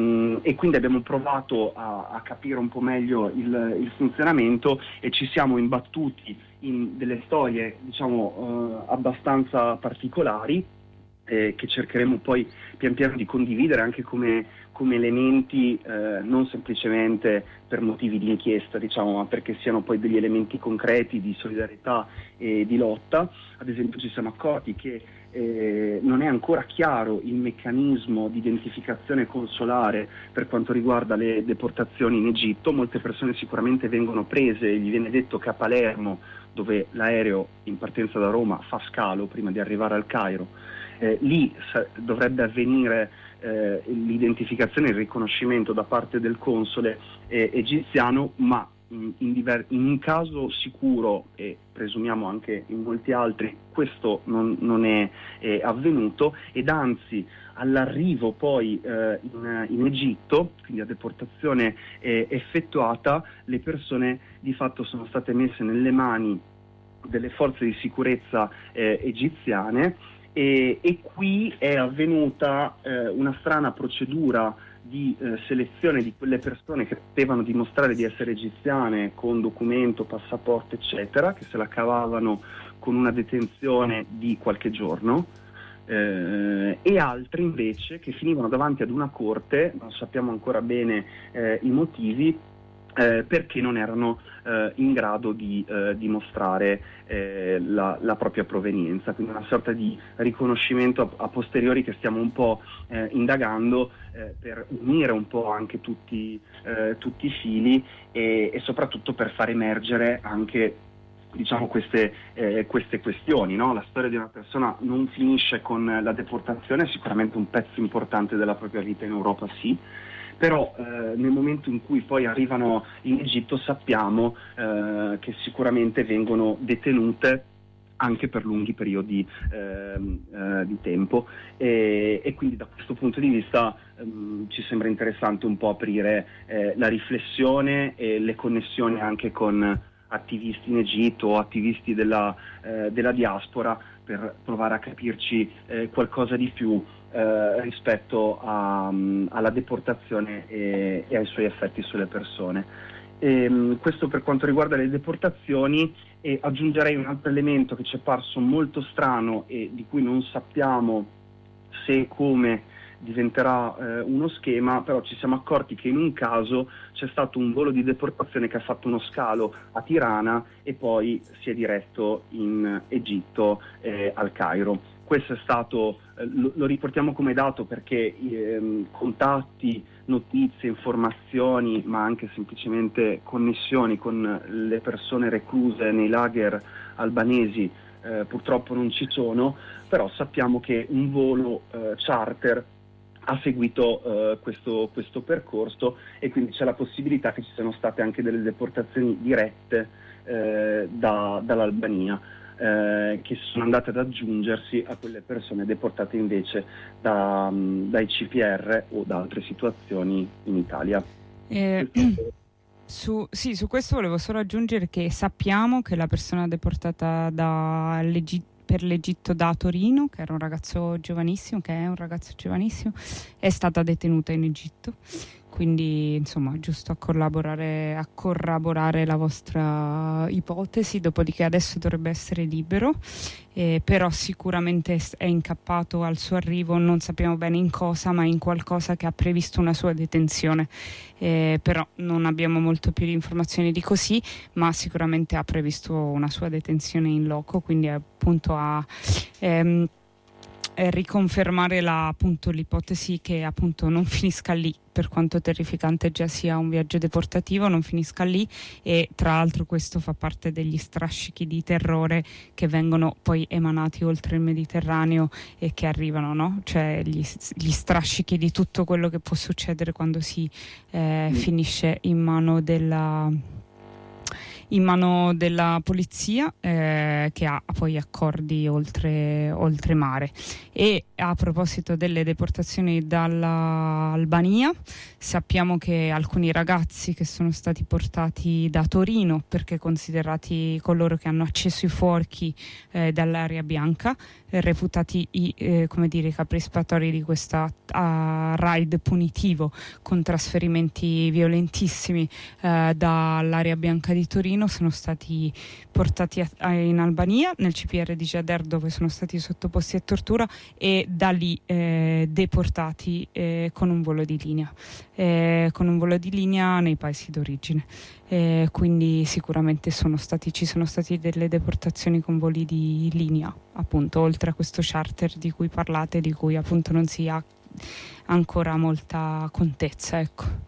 e quindi abbiamo provato a, a capire un po' meglio il, il funzionamento e ci siamo imbattuti in delle storie, diciamo, eh, abbastanza particolari eh, che cercheremo poi pian piano di condividere anche come, come elementi eh, non semplicemente per motivi di inchiesta, diciamo, ma perché siano poi degli elementi concreti di solidarietà e di lotta. Ad esempio ci siamo accorti che Eh, non è ancora chiaro il meccanismo di identificazione consolare per quanto riguarda le deportazioni in Egitto. Molte persone sicuramente vengono prese, gli viene detto che a Palermo, dove l'aereo in partenza da Roma fa scalo prima di arrivare al Cairo, eh, lì sa- dovrebbe avvenire eh, l'identificazione e il riconoscimento da parte del console eh, egiziano, ma In, in, diver- in un caso sicuro, e presumiamo anche in molti altri, questo non, non è eh, avvenuto, ed anzi all'arrivo poi eh, in, in Egitto, quindi a deportazione eh, effettuata, le persone di fatto sono state messe nelle mani delle forze di sicurezza eh, egiziane e, e qui è avvenuta eh, una strana procedura di eh, selezione di quelle persone che potevano dimostrare di essere egiziane con documento, passaporto, eccetera, che se la cavavano con una detenzione di qualche giorno, eh, e altri invece che finivano davanti ad una corte, non sappiamo ancora bene eh, i motivi, eh, perché non erano eh, in grado di eh, dimostrare eh, la, la propria provenienza, quindi una sorta di riconoscimento a, a posteriori che stiamo un po' eh, indagando eh, per unire un po' anche tutti, eh, tutti i fili e, e soprattutto per far emergere anche, diciamo, queste, eh, queste questioni, no? La storia di una persona non finisce con la deportazione, è sicuramente un pezzo importante della propria vita in Europa, sì, però eh, nel momento in cui poi arrivano in Egitto sappiamo eh, che sicuramente vengono detenute anche per lunghi periodi eh, eh, di tempo e, e quindi da questo punto di vista ehm, ci sembra interessante un po' aprire eh, la riflessione e le connessioni anche con attivisti in Egitto o attivisti della, eh, della diaspora per provare a capirci eh, qualcosa di più eh, rispetto a, um, alla deportazione e, e ai suoi effetti sulle persone. E, um, questo per quanto riguarda le deportazioni, e aggiungerei un altro elemento che ci è parso molto strano e di cui non sappiamo se e come diventerà eh, uno schema, però ci siamo accorti che in un caso c'è stato un volo di deportazione che ha fatto uno scalo a Tirana e poi si è diretto in Egitto, eh, al Cairo. Questo è stato, eh, lo, lo riportiamo come dato perché eh, contatti, notizie, informazioni, ma anche semplicemente connessioni con le persone recluse nei lager albanesi eh, purtroppo non ci sono, però sappiamo che un volo eh, charter ha seguito uh, questo, questo percorso e quindi c'è la possibilità che ci siano state anche delle deportazioni dirette eh, da, dall'Albania eh, che sono andate ad aggiungersi a quelle persone deportate invece da, um, dai C P R o da altre situazioni in Italia. Eh, su, sì, su questo volevo solo aggiungere che sappiamo che la persona deportata dall'Egitto per l'Egitto da Torino, che era un ragazzo giovanissimo, che è un ragazzo giovanissimo, è stata detenuta in Egitto. Quindi, insomma, giusto a collaborare, a corroborare la vostra ipotesi, dopodiché adesso dovrebbe essere libero, eh, però sicuramente è incappato al suo arrivo, non sappiamo bene in cosa, ma in qualcosa che ha previsto una sua detenzione. Eh, però non abbiamo molto più di informazioni di così, ma sicuramente ha previsto una sua detenzione in loco, quindi appunto ha... Ehm, riconfermare la, appunto, l'ipotesi che appunto non finisca lì, per quanto terrificante già sia un viaggio deportativo, non finisca lì, e tra l'altro questo fa parte degli strascichi di terrore che vengono poi emanati oltre il Mediterraneo e che arrivano, no? Cioè gli, gli strascichi di tutto quello che può succedere quando si eh, mm. finisce in mano della in mano della polizia eh, che ha poi accordi oltre, oltre mare. E a proposito delle deportazioni dall'Albania, sappiamo che alcuni ragazzi che sono stati portati da Torino perché considerati coloro che hanno acceso i fuochi eh, dall'area bianca, eh, reputati i, eh, come dire, i capri espiatori di questa uh, raid punitivo con trasferimenti violentissimi eh, dall'area bianca di Torino, sono stati portati a, a, in Albania, nel C P R di Gjader, dove sono stati sottoposti a tortura, e da lì eh, deportati eh, con un volo di linea eh, con un volo di linea nei paesi d'origine. Eh, quindi sicuramente sono stati, ci sono stati delle deportazioni con voli di linea, appunto, oltre a questo charter di cui parlate, di cui appunto non si ha ancora molta contezza, ecco.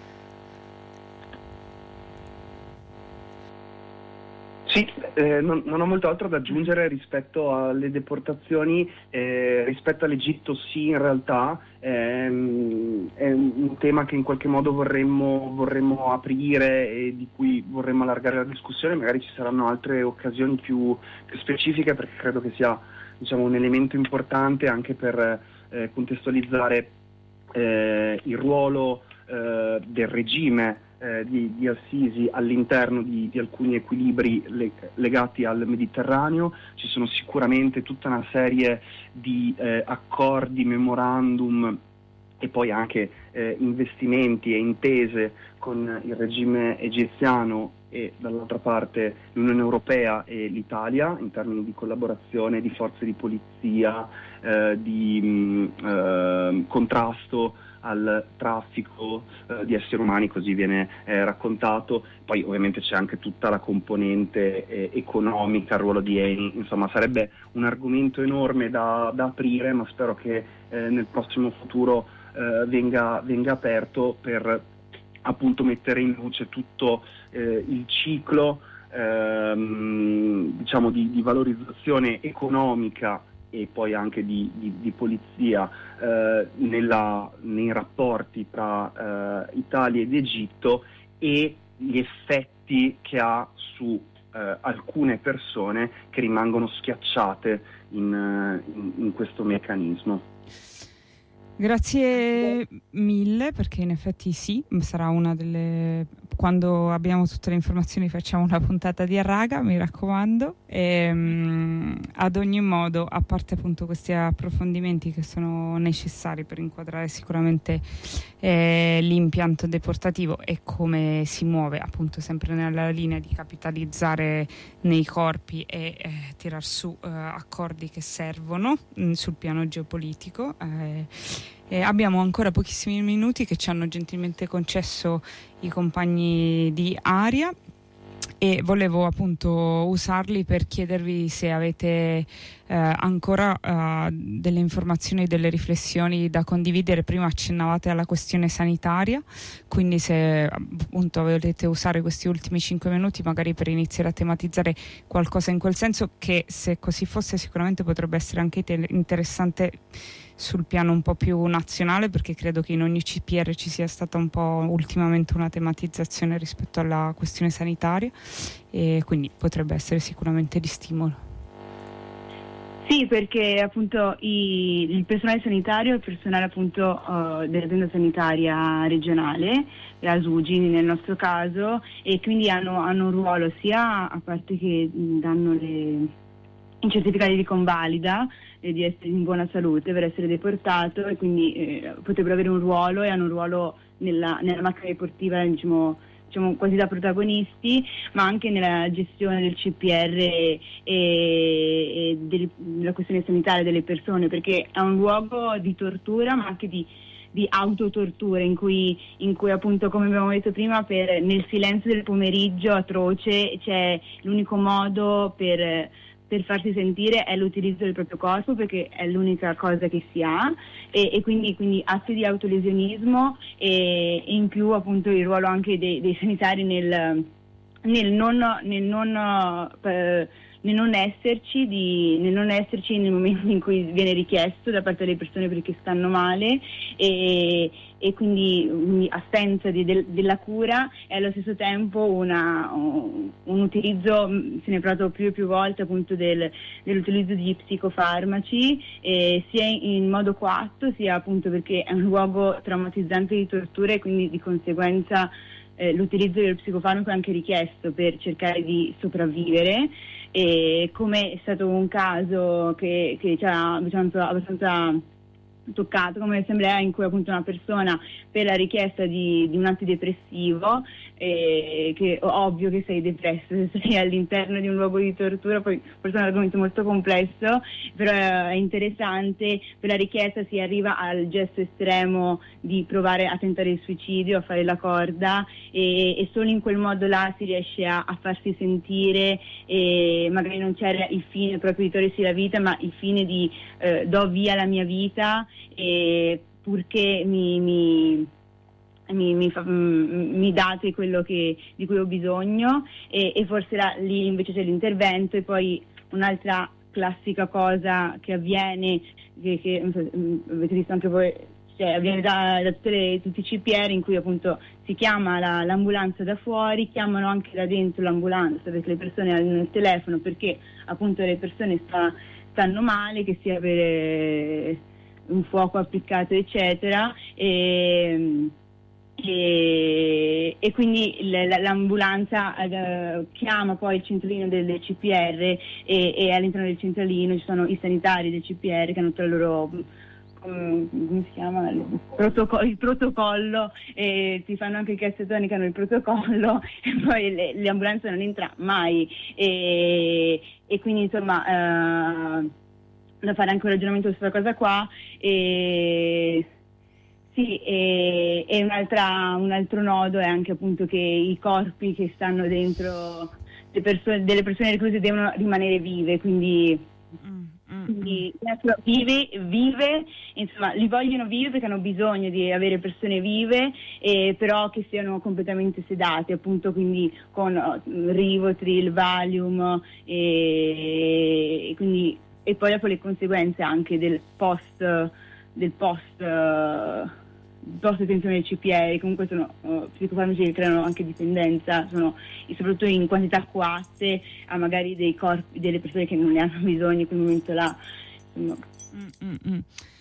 Sì, eh, non, non ho molto altro da aggiungere rispetto alle deportazioni. Eh, rispetto all'Egitto sì, in realtà ehm, è un tema che in qualche modo vorremmo, vorremmo aprire e di cui vorremmo allargare la discussione. Magari ci saranno altre occasioni più, più specifiche, perché credo che sia, diciamo, un elemento importante anche per eh, contestualizzare eh, il ruolo eh, del regime Eh, di, di Al-Sisi all'interno di, di alcuni equilibri le, legati al Mediterraneo. Ci sono sicuramente tutta una serie di eh, accordi, memorandum e poi anche eh, investimenti e intese con il regime egiziano e dall'altra parte l'Unione Europea e l'Italia in termini di collaborazione, di forze di polizia, eh, di mh, eh, contrasto al traffico eh, di esseri umani, così viene eh, raccontato. Poi ovviamente c'è anche tutta la componente eh, economica, il ruolo di Eni, insomma sarebbe un argomento enorme da, da aprire, ma spero che eh, nel prossimo futuro eh, venga, venga aperto per appunto mettere in luce tutto eh, il ciclo ehm, diciamo di, di valorizzazione economica e poi anche di, di, di polizia eh, nella, nei rapporti tra eh, Italia ed Egitto e gli effetti che ha su eh, alcune persone che rimangono schiacciate in, in, in questo meccanismo. Grazie mille, perché in effetti sì, sarà una delle... Quando abbiamo tutte le informazioni facciamo una puntata di Arraga, mi raccomando. E, um, ad ogni modo, a parte appunto questi approfondimenti che sono necessari per inquadrare sicuramente eh, l'impianto deportativo e come si muove, appunto sempre nella linea di capitalizzare nei corpi e eh, tirar su eh, accordi che servono mh, sul piano geopolitico. Eh, Eh, abbiamo ancora pochissimi minuti che ci hanno gentilmente concesso i compagni di Aria e volevo appunto usarli per chiedervi se avete eh, ancora eh, delle informazioni, delle riflessioni da condividere. Prima accennavate alla questione sanitaria, quindi se appunto volete usare questi ultimi cinque minuti magari per iniziare a tematizzare qualcosa in quel senso, che se così fosse sicuramente potrebbe essere anche interessante sul piano un po' più nazionale, perché credo che in ogni C P R ci sia stata un po' ultimamente una tematizzazione rispetto alla questione sanitaria, e quindi potrebbe essere sicuramente di stimolo. Sì, perché appunto i, il personale sanitario è il personale appunto uh, dell'azienda sanitaria regionale, la S U G I nel nostro caso, e quindi hanno, hanno un ruolo sia, a parte che danno le, i certificati di convalida di essere in buona salute per essere deportato, e quindi eh, potrebbero avere un ruolo e hanno un ruolo nella, nella macchina deportiva, diciamo, diciamo quasi da protagonisti, ma anche nella gestione del C P R e, e del, della questione sanitaria delle persone, perché è un luogo di tortura ma anche di di autotortura in cui, in cui appunto, come abbiamo detto prima, per, nel silenzio del pomeriggio atroce c'è l'unico modo per per farsi sentire è l'utilizzo del proprio corpo, perché è l'unica cosa che si ha, e, e quindi, quindi atti di autolesionismo e, e in più appunto il ruolo anche dei, dei sanitari nel, nel non, nel non eh, nel non esserci di, nel non esserci nel momento in cui viene richiesto da parte delle persone perché stanno male, e, e quindi, quindi assenza di, del, della cura, e allo stesso tempo una, un, un utilizzo, se ne è parlato più e più volte appunto del, dell'utilizzo di psicofarmaci, eh, sia in modo coatto sia appunto perché è un luogo traumatizzante di tortura, e quindi di conseguenza eh, l'utilizzo dello psicofarmaco è anche richiesto per cercare di sopravvivere. E come è stato un caso che, che ci ha abbastanza, abbastanza toccato come assemblea, in cui appunto una persona per la richiesta di, di un antidepressivo, eh, che ovvio che sei depresso se sei all'interno di un luogo di tortura, poi forse è un argomento molto complesso, però è interessante, per la richiesta si arriva al gesto estremo di provare a tentare il suicidio, a fare la corda, e, e solo in quel modo là si riesce a, a farsi sentire, e magari non c'era il fine proprio di togliersi la vita, ma il fine di eh, do via la mia vita, e purché mi, mi, mi, mi, fa, mi date quello che, di cui ho bisogno, e, e forse là, lì invece c'è l'intervento. E poi un'altra classica cosa che avviene, che, che avete visto anche voi, cioè, avviene da, da tutte le, tutti i C P R, in cui appunto si chiama la, l'ambulanza da fuori, chiamano anche da dentro l'ambulanza perché le persone hanno il telefono, perché appunto le persone sta, stanno male, che sia per un fuoco appiccato eccetera, e, e, e quindi l'ambulanza eh, chiama poi il centralino del, del C P R, e, e all'interno del centralino ci sono i sanitari del C P R che hanno tra loro, come si chiama, il protocollo, il protocollo, e ti fanno anche i cassettoni che hanno il protocollo, e poi le, l'ambulanza non entra mai, e, e quindi insomma eh, da fare anche un ragionamento su questa cosa qua. E sì, e, e un'altra, un altro nodo è anche appunto che i corpi che stanno dentro le persone, delle persone recluse devono rimanere vive, quindi, mm, mm, quindi vive, vive, insomma li vogliono vive perché hanno bisogno di avere persone vive, eh, però che siano completamente sedate, appunto, quindi con uh, Rivotril, Valium, e, e quindi e poi dopo le conseguenze anche del post del post uh, post detenzione del C P R, comunque sono uh, psicofarmaci che creano anche dipendenza, sono e soprattutto in quantità coatte a magari dei corpi delle persone che non ne hanno bisogno in quel momento là. Insomma. Mm-mm.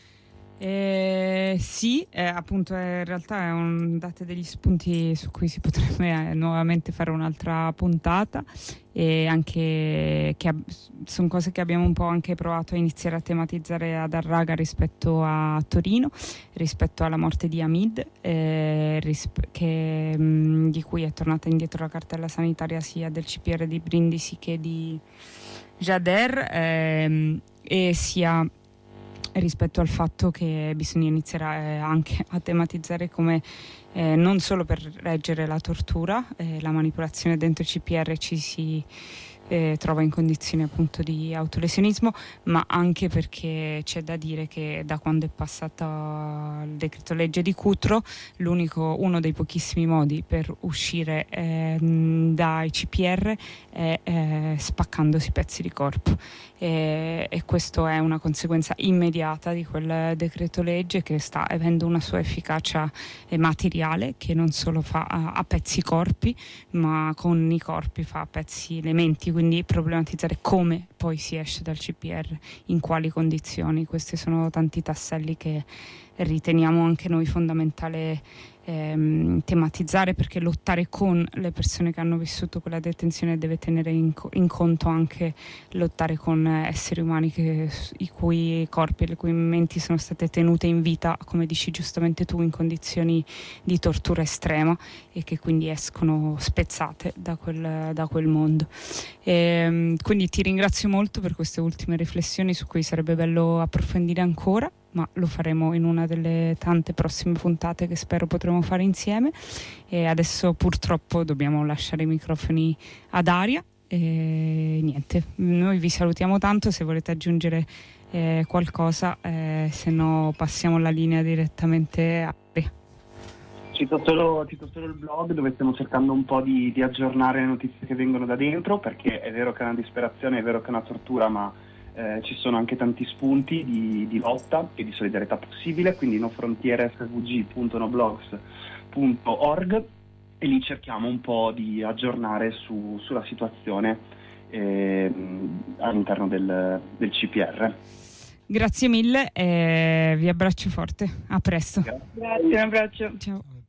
Eh, sì, eh, appunto eh, in realtà è un, date degli spunti su cui si potrebbe eh, nuovamente fare un'altra puntata, e anche che ab- sono cose che abbiamo un po' anche provato a iniziare a tematizzare ad Arraga rispetto a Torino, rispetto alla morte di Hamid, eh, risp- che, mh, di cui è tornata indietro la cartella sanitaria sia del C P R di Brindisi che di Jader, ehm, e sia rispetto al fatto che bisogna iniziare anche a tematizzare come eh, non solo per reggere la tortura, eh, la manipolazione dentro il C P R ci si eh, trova in condizioni appunto di autolesionismo, ma anche perché c'è da dire che da quando è passato il decreto legge di Cutro, l'unico, uno dei pochissimi modi per uscire eh, dai C P R è eh, spaccandosi pezzi di corpo. E, e questo è una conseguenza immediata di quel decreto legge che sta avendo una sua efficacia eh, materiale, che non solo fa a, a pezzi i corpi, ma con i corpi fa a pezzi elementi, quindi problematizzare come poi si esce dal C P R, in quali condizioni. Questi sono tanti tasselli che riteniamo anche noi fondamentale ehm, tematizzare, perché lottare con le persone che hanno vissuto quella detenzione deve tenere in, co- in conto anche lottare con esseri umani che, i cui corpi e le cui menti sono state tenute in vita, come dici giustamente tu, in condizioni di tortura estrema, e che quindi escono spezzate da quel, da quel mondo. E, quindi ti ringrazio molto per queste ultime riflessioni su cui sarebbe bello approfondire ancora, ma lo faremo in una delle tante prossime puntate che spero potremo fare insieme. E adesso purtroppo dobbiamo lasciare i microfoni ad Aria e niente, noi vi salutiamo tanto. Se volete aggiungere eh, qualcosa, eh, se no passiamo la linea direttamente a Aria. Cito solo, cito solo il blog, dove stiamo cercando un po' di, di aggiornare le notizie che vengono da dentro, perché è vero che è una disperazione, è vero che è una tortura, ma Eh, ci sono anche tanti spunti di, di lotta e di solidarietà possibile, quindi nofrontiere s v g punto noblogs punto org, e lì cerchiamo un po' di aggiornare su, sulla situazione eh, all'interno del, del C P R. Grazie mille e vi abbraccio forte, a presto. Grazie, Grazie, un abbraccio. Ciao.